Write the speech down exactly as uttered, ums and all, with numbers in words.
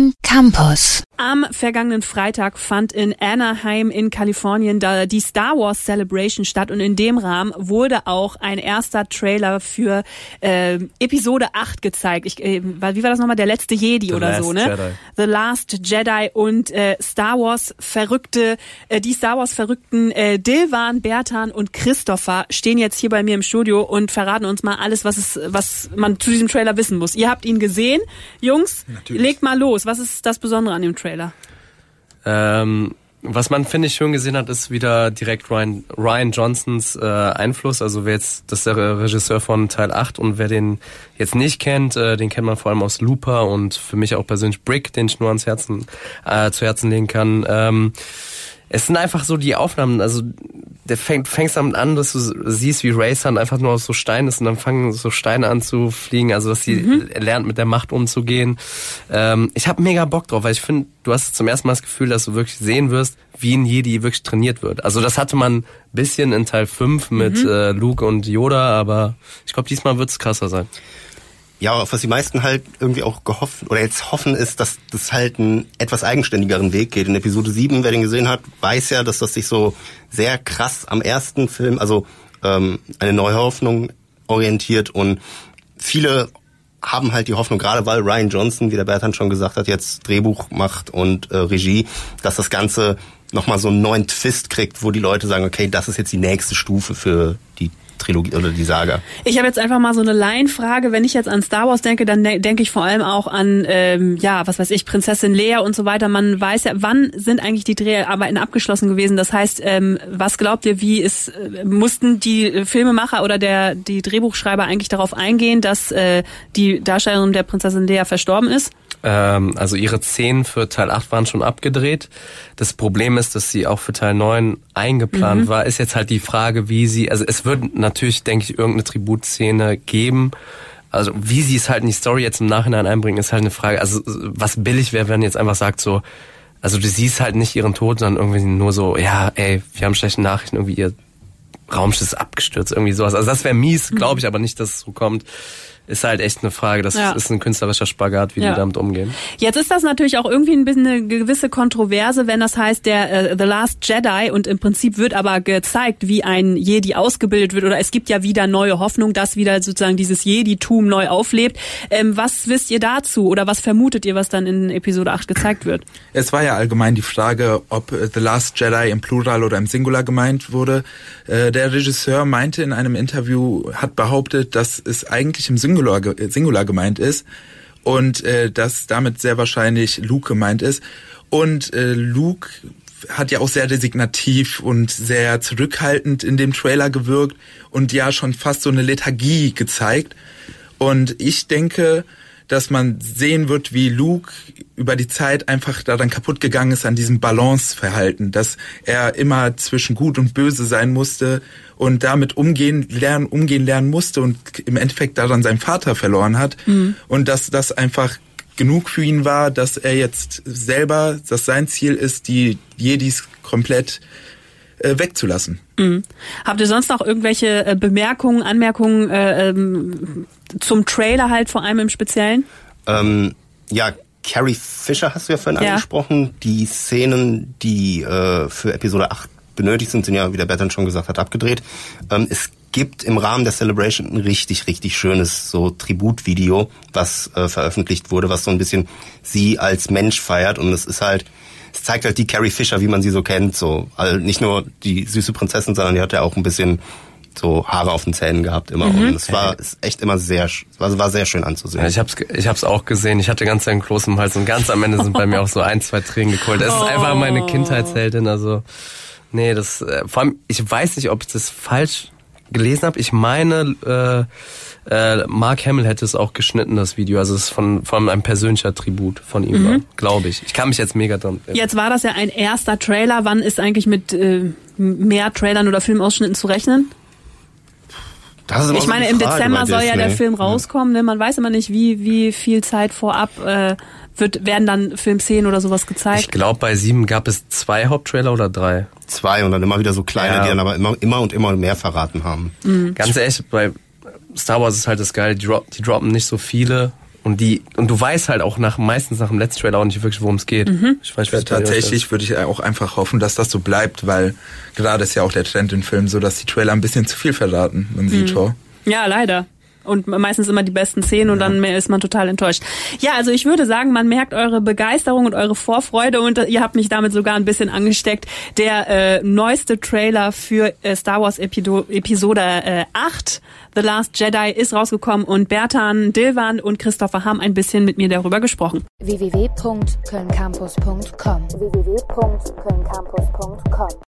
Köln Campus. Am vergangenen Freitag fand in Anaheim in Kalifornien da die Star Wars Celebration statt und in dem Rahmen wurde auch ein erster Trailer für äh, Episode acht gezeigt. Ich, äh, wie war das nochmal? Der letzte Jedi The oder Last so, ne? Jedi. The Last Jedi und äh, Star Wars Verrückte, äh, die Star Wars Verrückten äh, Dilwan, Bertan und Christopher stehen jetzt hier bei mir im Studio und verraten uns mal alles, was es, was man zu diesem Trailer wissen muss. Ihr habt ihn gesehen, Jungs. Natürlich. Legt mal los. Was ist das Besondere an dem Trailer? Ähm, was man, finde ich, schön gesehen hat, ist wieder direkt Ryan, Ryan Johnsons äh, Einfluss. Also wer jetzt, das ist der Regisseur von Teil acht und wer den jetzt nicht kennt, äh, den kennt man vor allem aus Looper und für mich auch persönlich Brick, den ich nur ans Herzen, äh, zu Herzen legen kann. Ähm, es sind einfach so die Aufnahmen, also der fängt fängst damit an, dass du siehst, wie Raysan einfach nur aus so Steinen ist und dann fangen so Steine an zu fliegen, also dass sie mhm. lernt, mit der Macht umzugehen. Ähm, ich habe mega Bock drauf, weil ich finde, du hast zum ersten Mal das Gefühl, dass du wirklich sehen wirst, wie ein Jedi wirklich trainiert wird. Also das hatte man ein bisschen in Teil fünf mit mhm. äh, Luke und Yoda, aber ich glaube, diesmal wird es krasser sein. Ja, auf was die meisten halt irgendwie auch gehofft oder jetzt hoffen, ist, dass das halt einen etwas eigenständigeren Weg geht. In Episode sieben, wer den gesehen hat, weiß ja, dass das sich so sehr krass am ersten Film, also ähm, eine neue Hoffnung orientiert und viele haben halt die Hoffnung, gerade weil Ryan Johnson, wie der Bertrand schon gesagt hat, jetzt Drehbuch macht und äh, Regie, dass das Ganze nochmal so einen neuen Twist kriegt, wo die Leute sagen, okay, das ist jetzt die nächste Stufe für die Trilogie oder die Saga. Ich habe jetzt einfach mal so eine Laienfrage. Wenn ich jetzt an Star Wars denke, dann de- denke ich vor allem auch an, ähm, ja, was weiß ich, Prinzessin Leia und so weiter. Man weiß ja, wann sind eigentlich die Dreharbeiten abgeschlossen gewesen? Das heißt, ähm, was glaubt ihr, wie ist, äh, mussten die Filmemacher oder der die Drehbuchschreiber eigentlich darauf eingehen, dass äh, die Darstellerin der Prinzessin Leia verstorben ist? Ähm, also ihre Szenen für Teil acht waren schon abgedreht. Das Problem ist, dass sie auch für Teil neun eingeplant mhm. war. Ist jetzt halt die Frage, wie sie, also es wird natürlich, denke ich, irgendeine Tributszene geben. Also wie sie es halt in die Story jetzt im Nachhinein einbringen, ist halt eine Frage. Also was billig wäre, wenn jetzt einfach sagt so, also du siehst halt nicht ihren Tod, sondern irgendwie nur so, ja, ey, wir haben schlechte Nachrichten, irgendwie ihr Raumschiff ist abgestürzt, irgendwie sowas. Also das wäre mies, glaube ich, aber nicht, dass es so kommt. Ist halt echt eine Frage, das ja. ist ein künstlerischer Spagat, wie ja. die damit umgehen. Jetzt ist das natürlich auch irgendwie ein bisschen eine gewisse Kontroverse, wenn das heißt, der uh, The Last Jedi und im Prinzip wird aber gezeigt, wie ein Jedi ausgebildet wird oder es gibt ja wieder neue Hoffnung, dass wieder sozusagen dieses Jedi-Tum neu auflebt. Ähm, was wisst ihr dazu oder was vermutet ihr, was dann in Episode acht gezeigt wird? Es war ja allgemein die Frage, ob The Last Jedi im Plural oder im Singular gemeint wurde. Äh, der Regisseur meinte in einem Interview, hat behauptet, dass es eigentlich im Singular Singular, Singular gemeint ist und äh, dass damit sehr wahrscheinlich Luke gemeint ist. Und äh, Luke hat ja auch sehr designativ und sehr zurückhaltend in dem Trailer gewirkt und ja schon fast so eine Lethargie gezeigt. Und ich denke, dass man sehen wird, wie Luke über die Zeit einfach daran kaputt gegangen ist an diesem Balanceverhalten, dass er immer zwischen Gut und Böse sein musste und damit umgehen lernen, umgehen lernen musste und im Endeffekt daran seinen Vater verloren hat. Mhm. Und dass das einfach genug für ihn war, dass er jetzt selber, dass sein Ziel ist, die Jedis komplett äh, wegzulassen. Mhm. Habt ihr sonst noch irgendwelche äh, Bemerkungen, Anmerkungen äh, ähm, zum Trailer halt vor allem im Speziellen? Ähm, ja, Carrie Fisher hast du ja vorhin ja. angesprochen. Die Szenen, die äh, für Episode acht benötigt sind, sind ja, wie der Bertrand schon gesagt hat, abgedreht. Ähm, es gibt im Rahmen der Celebration ein richtig, richtig schönes so Tributvideo, was äh, veröffentlicht wurde, was so ein bisschen sie als Mensch feiert. Und es ist halt, es zeigt halt die Carrie Fisher, wie man sie so kennt. So, also nicht nur die süße Prinzessin, sondern die hat ja auch ein bisschen so Haare auf den Zähnen gehabt immer. Mhm. Und es war ist echt immer sehr, war, war sehr schön anzusehen. Ja, ich hab's, ich hab's auch gesehen. Ich hatte ganz einen Kloß im Hals und ganz am Ende sind bei mir auch so ein, zwei Tränen gekult. Es oh. ist einfach meine Kindheitsheldin. Also, nee, das, äh, vor allem, ich weiß nicht, ob ich das falsch gelesen habe. Ich meine, äh, äh, Mark Hamill hätte es auch geschnitten, das Video. Also es ist von, von einem persönlicher Tribut von ihm, mhm. glaube ich. Ich kann mich jetzt mega dran erinnern. Jetzt war das ja ein erster Trailer. Wann ist eigentlich mit äh, mehr Trailern oder Filmausschnitten zu rechnen? Das ist ich meine, im Dezember soll ja der Film rauskommen. Ne? Man weiß immer nicht, wie wie viel Zeit vorab äh, wird werden dann Filmszenen oder sowas gezeigt. Ich glaube, bei sieben gab es zwei Haupttrailer oder drei. Zwei und dann immer wieder so kleine, ja. die dann aber immer immer und immer mehr verraten haben. Mhm. Ganz ehrlich, bei Star Wars ist halt das Geile, die, drop, die droppen nicht so viele Und die und du weißt halt auch nach meistens nach dem letzten Trailer auch nicht wirklich, worum es geht. Mhm. Ich weiß, ja, tatsächlich würde ich auch einfach hoffen, dass das so bleibt, weil gerade ist ja auch der Trend in Filmen so, dass die Trailer ein bisschen zu viel verraten. Man sieht mhm. vor. Ja, leider. Und meistens immer die besten Szenen und ja. dann ist man total enttäuscht. Ja, also ich würde sagen, man merkt eure Begeisterung und eure Vorfreude und ihr habt mich damit sogar ein bisschen angesteckt. Der äh, neueste Trailer für äh, Star Wars Epido- Episode äh, acht, The Last Jedi, ist rausgekommen und Bertan, Dilwan und Christopher haben ein bisschen mit mir darüber gesprochen. w w w punkt köln campus punkt com w w w punkt köln campus punkt com